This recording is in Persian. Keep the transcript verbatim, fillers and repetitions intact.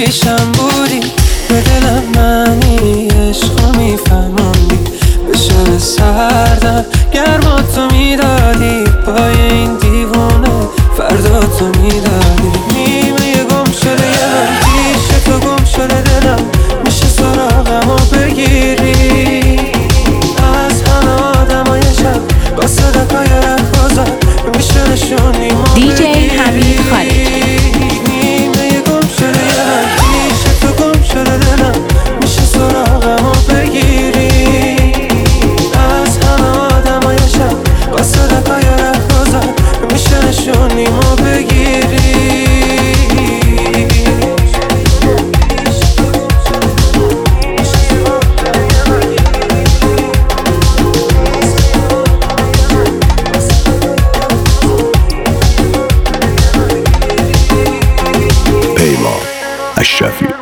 پیشم بودی، به دلم معنی عشقو میفهموندی، به شب سردم گرما تو میدادی، پای این دیوونه فردا تو میدادی. نیمه گم شده یه پیش تو گم شده دلم، میشه سراغمو بگیری از همه آدمای شب با صدقای رهبازا، میشه نشونیمو بگیری. دی جی حمید خالجی. نیمه گم شده یه پیش تو گم شده دلم، میشه سراغمو بگیری از همه آدمای شب با صدقای رهبازا، میشه نشونیمو بگیری. پیمان اشرفی.